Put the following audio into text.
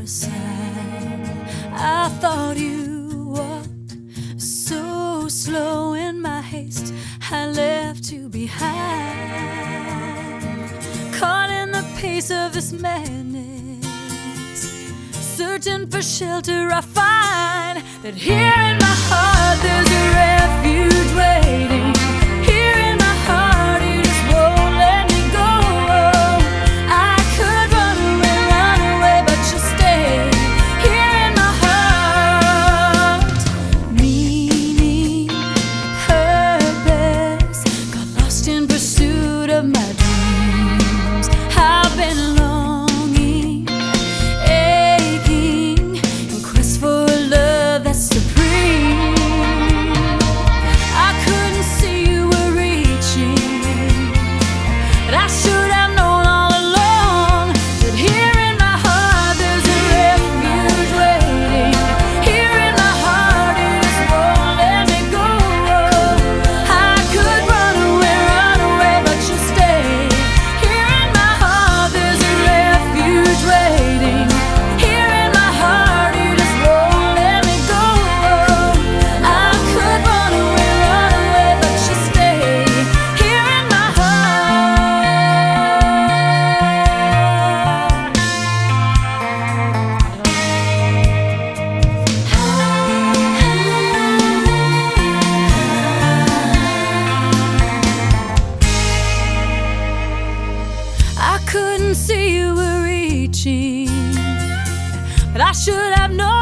side. I thought you walked so slow in my haste, I left you behind. Caught in the pace of this madness, searching for shelter, I find that here in my heart there's a refuge waiting. Here in my heart you just won't let me go. I could run away, but you stay here in my heart. Meaning, purpose, got lost in pursuit of my dreams. I've been longing, aching, in quest for a love that's supreme. I couldn't see you were reaching, but I should have known all along that here in my heart there's a refuge waiting. Here in my heart you just won't let me go. I could run away, but you stay. Here in my heart there's a refuge waiting. Here in my heart you just won't let me go. I could run away, but you stay. Here in my I couldn't see you were reaching, but I should have known